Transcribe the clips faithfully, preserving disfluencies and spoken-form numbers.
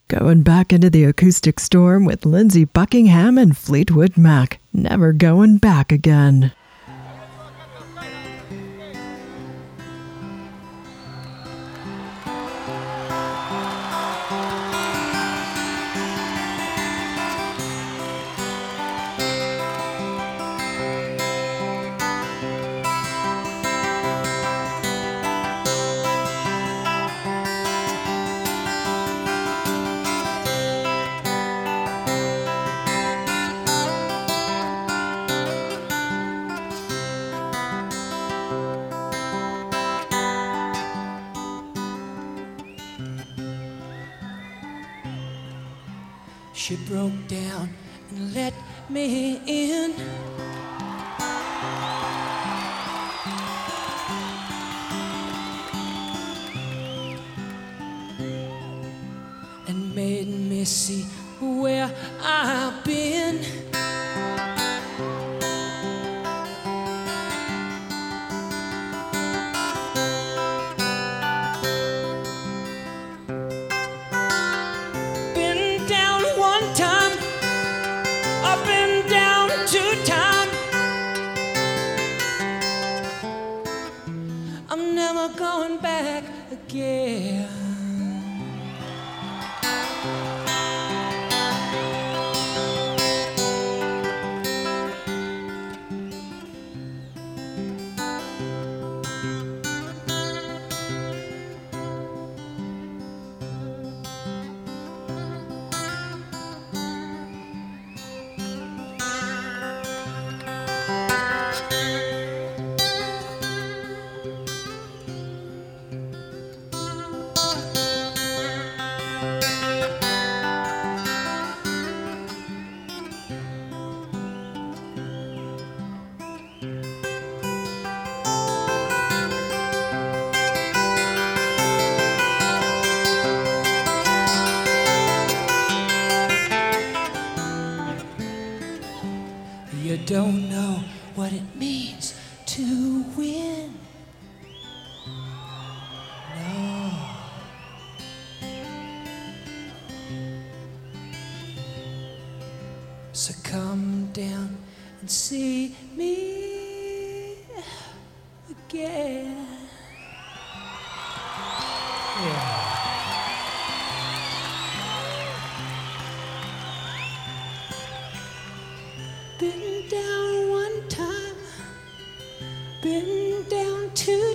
Going back into the acoustic storm with Lindsey Buckingham and Fleetwood Mac. Never going back again. She broke down and let me in. And made me see where I've been. Going back again. You don't know what it means to win. No. So come down and see me again. Yeah. Been down one time, been down two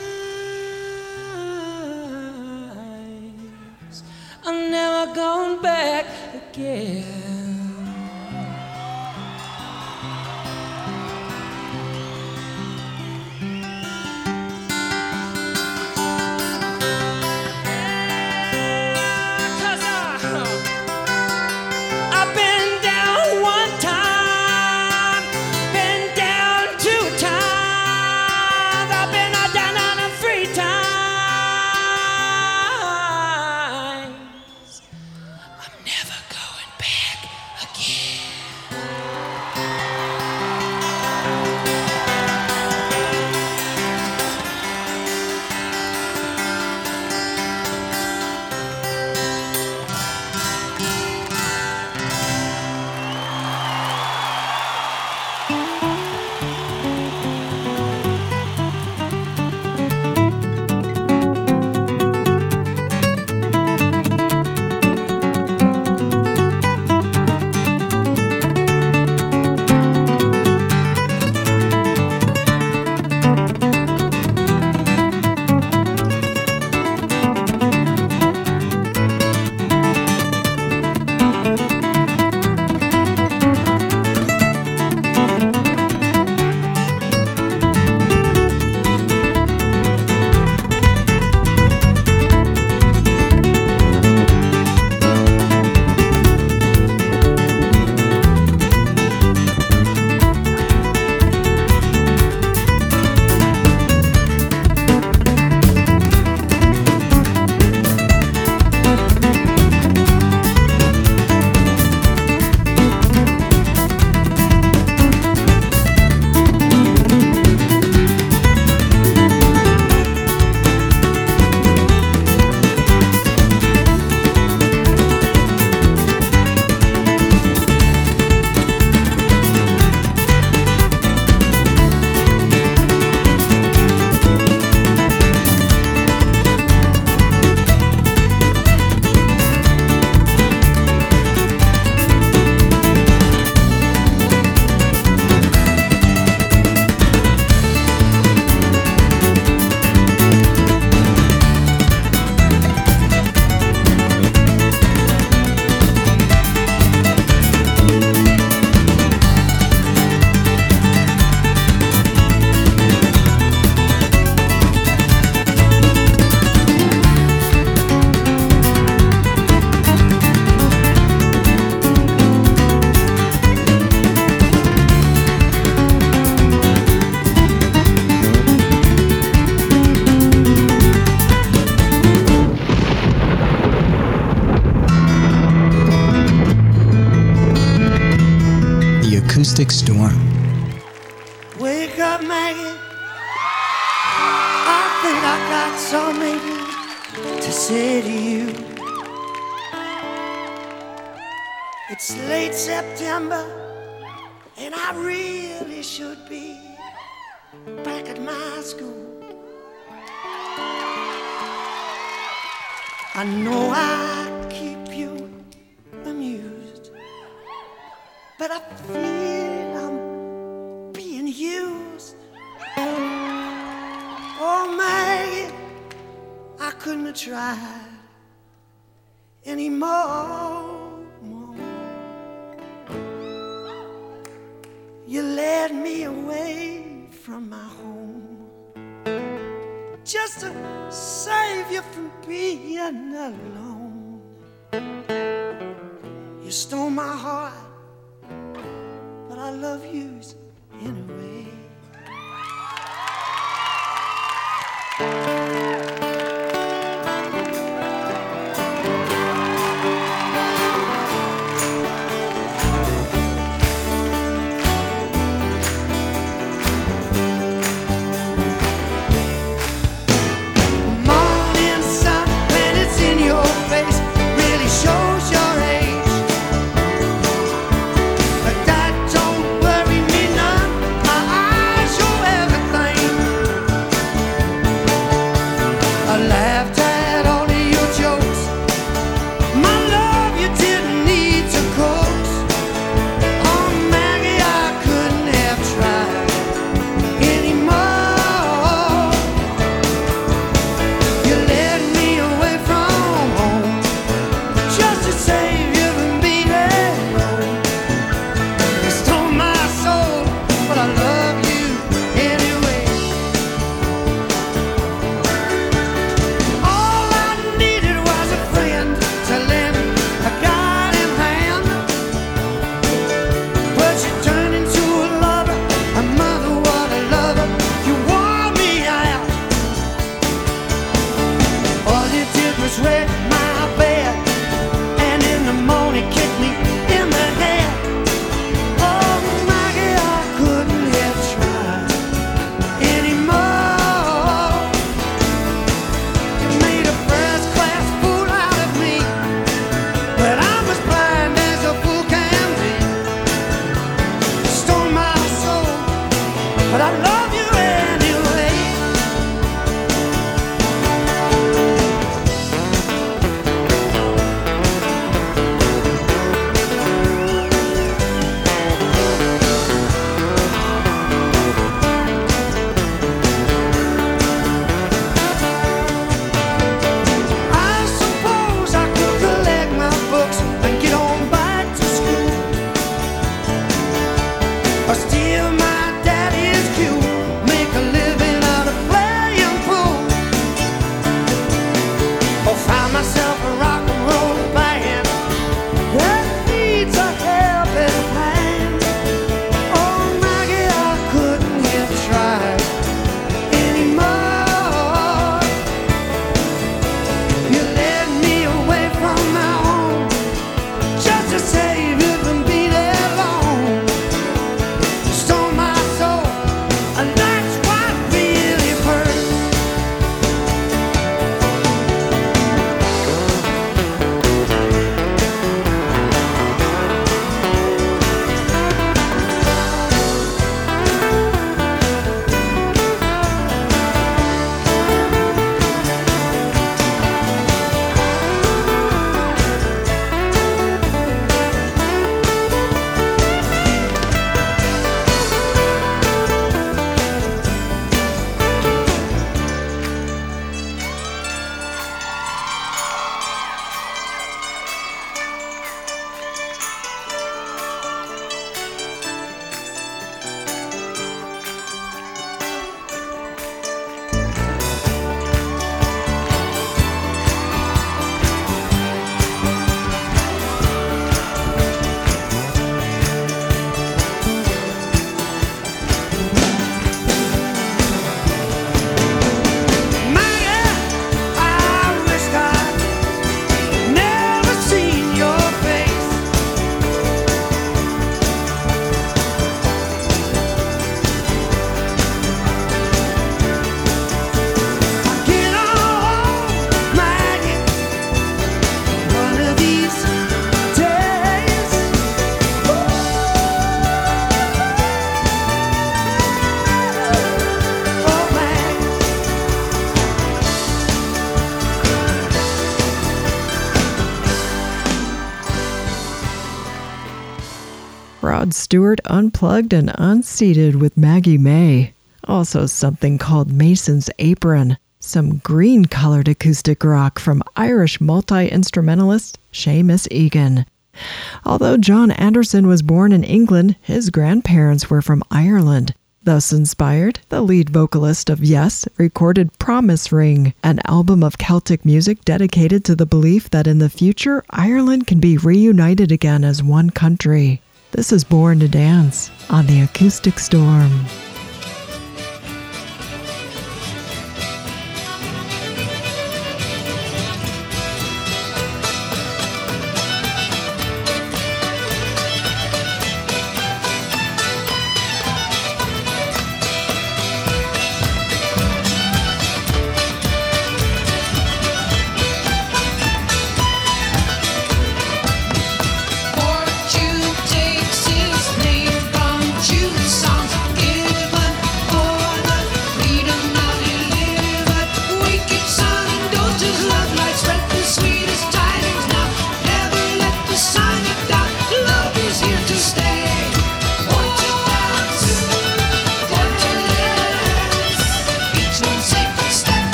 times. I'm never going back again. Never going back Acoustic Storm. Wake up, Maggie. I think I got something to say to you. It's late September, and I really should be back at my school. I know I keep you amused, but I feel I'm being used. Oh, Maggie, I couldn't have tried anymore. You led me away from my home just to save you from being alone. You stole my heart, but I love you anyway. But that don't worry me none. I Rod Stewart unplugged and unseated with Maggie May. Also something called Mason's Apron, some green-colored acoustic rock from Irish multi-instrumentalist Seamus Egan. Although John Anderson was born in England, his grandparents were from Ireland. Thus inspired, the lead vocalist of Yes recorded Promise Ring, an album of Celtic music dedicated to the belief that in the future, Ireland can be reunited again as one country. This is Born to Dance on the Acoustic Storm.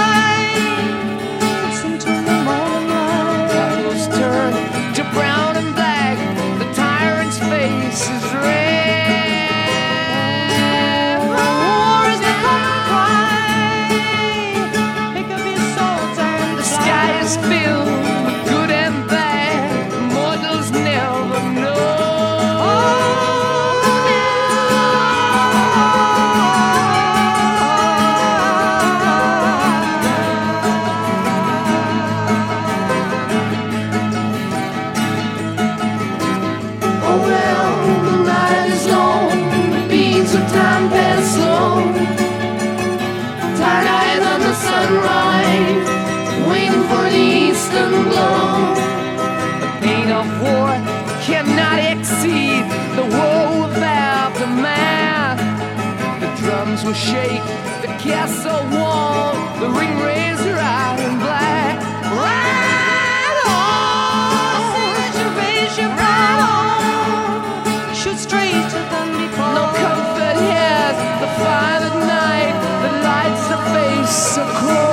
Brown and is filled with good and bad. Mortals never know. Time pass slow, tired eyes on the sunrise, waiting for the eastern glow. The pain of war cannot exceed the woe of aftermath. The drums will shake, the castle wall, the ring razor iron black. Ride on, reservation, ride on, shoot straight to them before. No comfort has the fire at night that lights the face so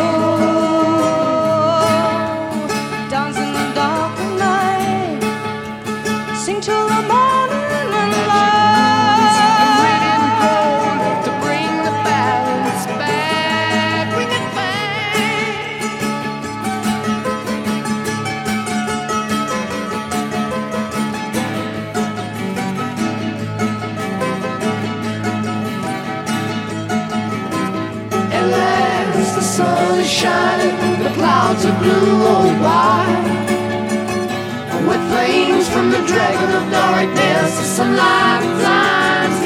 cold. Dance in the dark of night, sing till the morning and light. And red and gold to bring the balance back, bring it back. At last the sun is shining, the clouds are blue roll by. With flames from the dragon of darkness, some lifetimes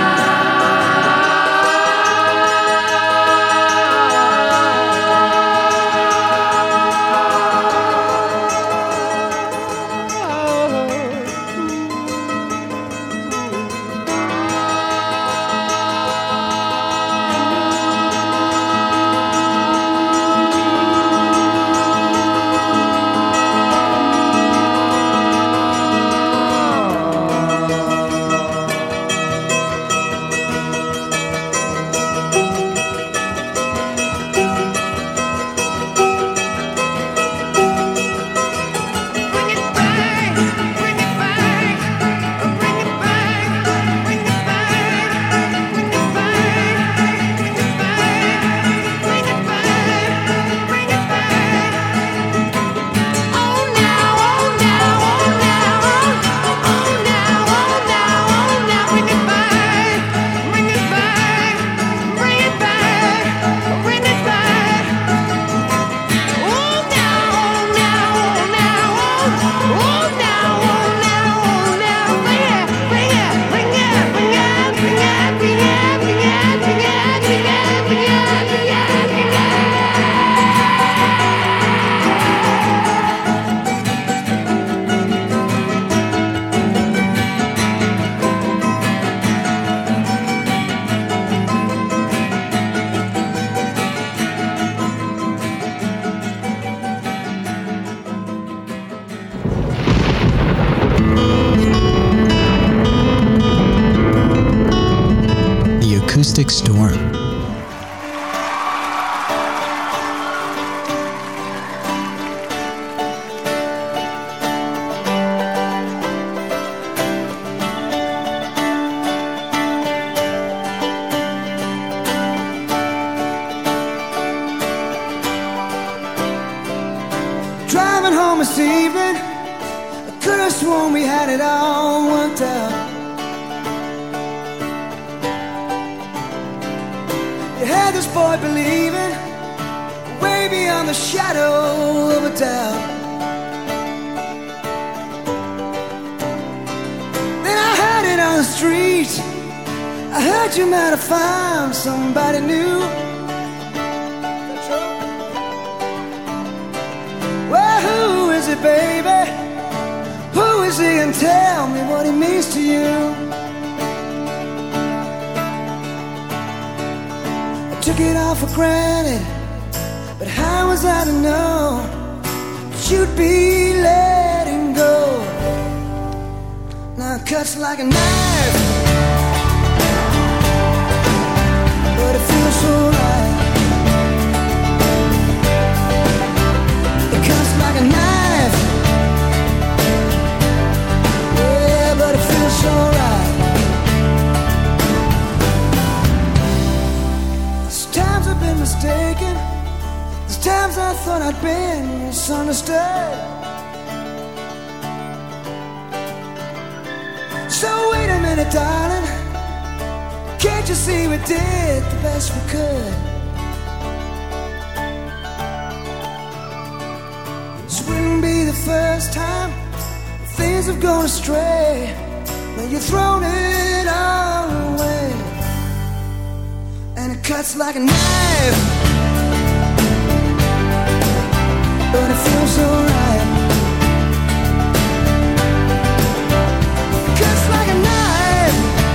Acoustic Storm. Driving home this evening, I could have sworn we had it all worked out. You had this boy believing, way beyond the shadow of a doubt. Then I heard it on the street, I heard you might have found somebody new. Well, who is it, baby? Who is he, and tell me what he means to you? Took it all for granted, but how was I to know that you'd be letting go? Now it cuts like a knife, but it feels so right. It cuts like a knife, yeah, but it feels so right. Times I've been mistaken, there's times I thought I'd been been misunderstood. So wait a minute, darling, can't you see we did the best we could? This wouldn't be the first time things have gone astray, when you've thrown it all away, and it cuts like a knife, but it feels so right. It cuts like a knife,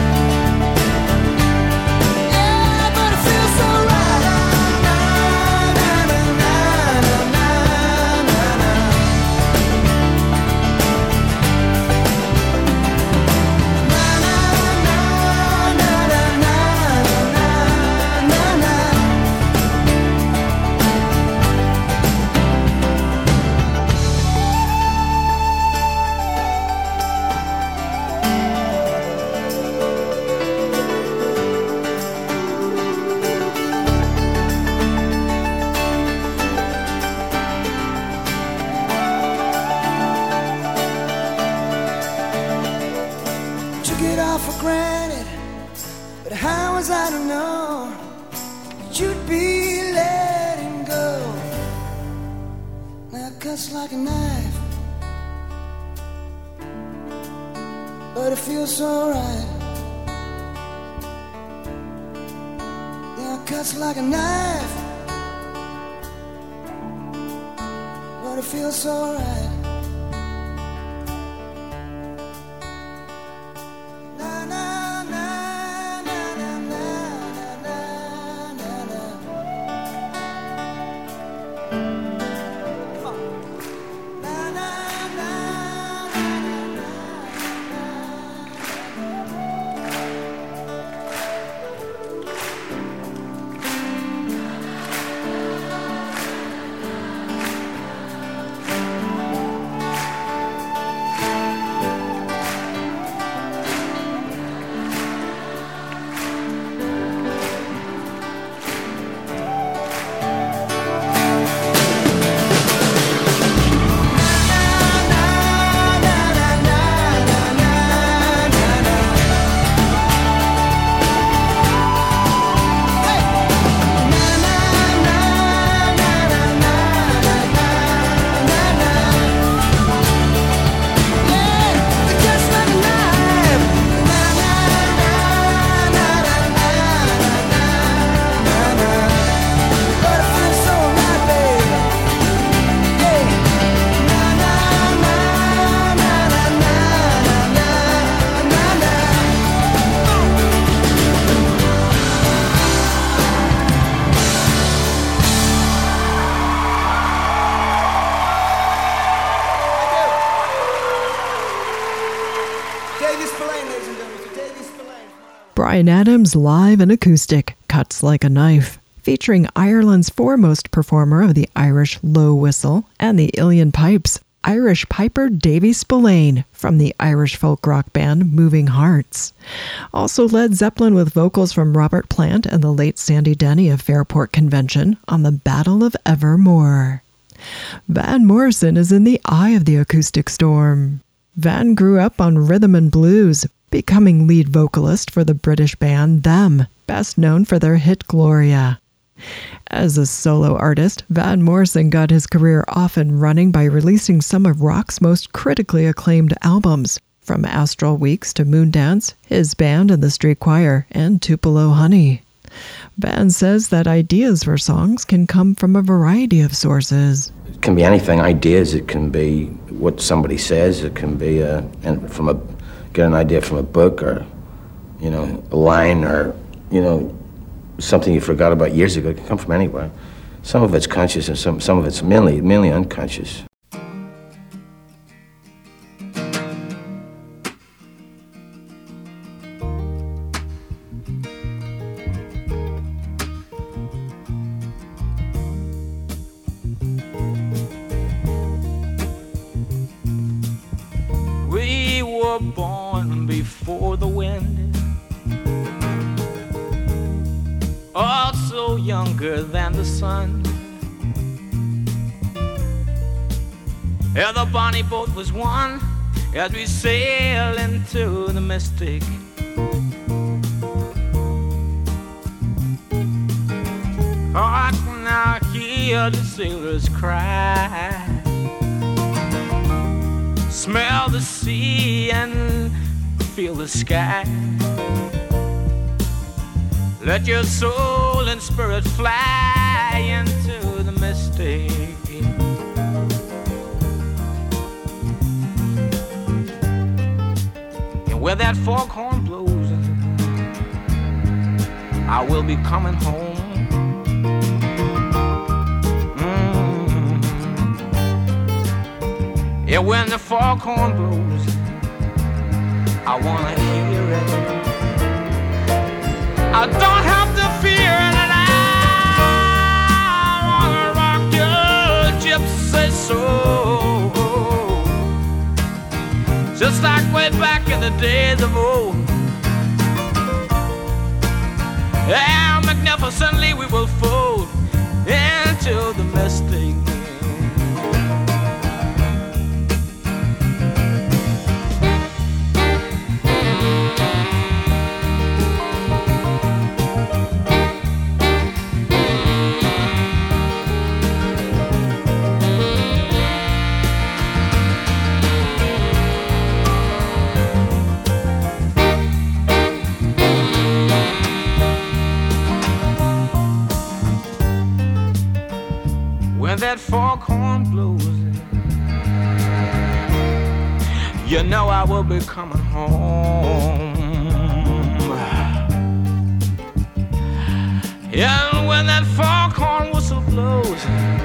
yeah, but it feels so right. Na, na, na, na, na, na, na, na. Took it all for granted, but how was I to know that you'd be letting go? Now it cuts like a knife, but it feels so right. Yeah, it cuts like a knife, but it feels so right. Bryan Adams live and acoustic, Cuts Like a Knife, featuring Ireland's foremost performer of the Irish low whistle and the Uilleann pipes, Irish piper Davy Spillane from the Irish folk rock band Moving Hearts. Also Led Zeppelin with vocals from Robert Plant and the late Sandy Denny of Fairport Convention on the Battle of Evermore. Van Morrison is in the eye of the acoustic storm. Van grew up on rhythm and blues, becoming lead vocalist for the British band Them, best known for their hit Gloria. As a solo artist, Van Morrison got his career off and running by releasing some of rock's most critically acclaimed albums, from Astral Weeks to Moondance, His Band and the Street Choir, and Tupelo Honey. Van says that ideas for songs can come from a variety of sources. It can be anything, ideas, it can be what somebody says, it can be a, and from a, get an idea from a book or, you know, a line or, you know, something you forgot about years ago. It can come from anywhere. Some of it's conscious and some, some of it's mainly, mainly unconscious. We were born before the wind, also younger than the sun. Yeah, the bonnie boat was one as we sail into the mystic. Oh, I can now hear the sailors cry, smell the sea and feel the sky. Let your soul and spirit fly into the mystic. And where that foghorn blows, I will be coming home. Mm-hmm. Yeah, when the foghorn blows, I wanna hear it. I don't have to fear it, and I wanna rock your gypsy soul, just like way back in the days of old. Yeah, magnificently we will fold into the mystic. When that foghorn blows, you know I will be coming home. Yeah, when that foghorn whistle blows,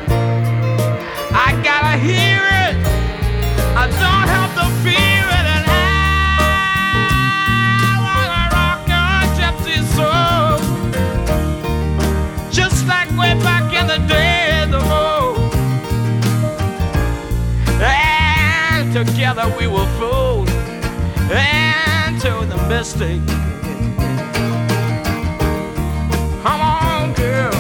I gotta hear it. I don't have to fear it, and I wanna rock your gypsy soul, just like way back in the days of old. And together we will fold into the mystic. Come on, girl.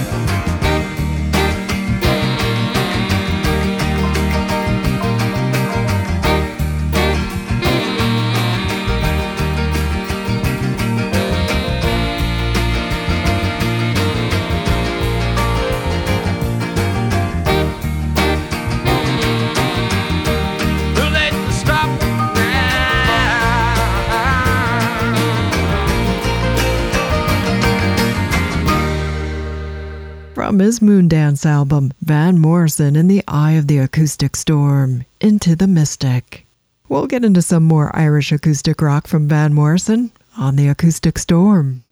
From his Moondance album, Van Morrison in the Eye of the Acoustic Storm, Into the Mystic. We'll get into some more Irish acoustic rock from Van Morrison on the Acoustic Storm.